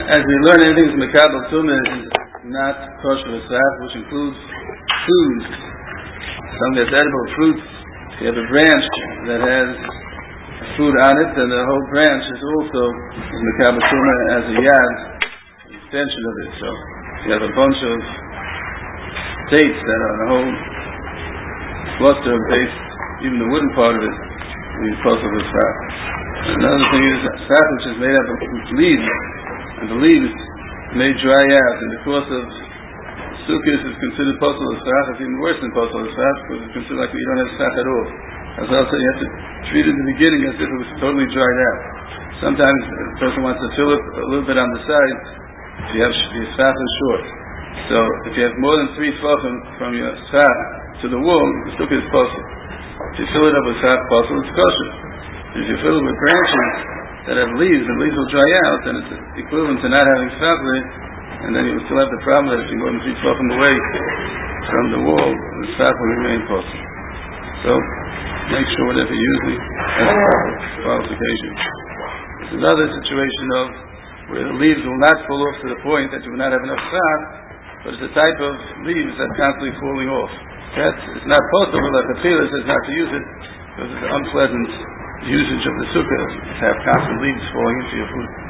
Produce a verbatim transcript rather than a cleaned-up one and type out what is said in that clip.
As we learn, anything from Mekabel Tumah is not kosher l'saf, which includes food, something that's edible, fruits. If you have a branch that has food on it, then the whole branch is also Mekabel Tumah as a yad, an extension of it. So if you have a bunch of dates that are the whole cluster of dates, even the wooden part of it, we kosher l'saf. Another thing is saf, which is made up of leaves, and the leaves may dry out. In the course of Sukkot is considered posel l'saf. It's even worse than posel l'saf because it's considered like you don't have saf at all. As I said, you have to treat it in the beginning as if it was totally dried out. Sometimes a person wants to fill it a little bit on the sides. If you have your saf is short, so if you have more than three tefachim from your saf to the wall, the Sukkot is posel. If you fill it up with saf posel, it's kosher. If you fill it with branches that have leaves, and leaves will dry out, then it's equivalent to not having saf there, and then you will still have the problem that if you go more than three tefachim away from the wall, the saf will remain possible. So, make sure whatever you're using has a proper qualification. There's another situation of where the leaves will not fall off to the point that you will not have enough saf, but it's a type of leaves that's constantly falling off. That is not possible, like the Tefillah says not to use it, because it's an unpleasant usage of the sukkah to have constant leaves falling into your food.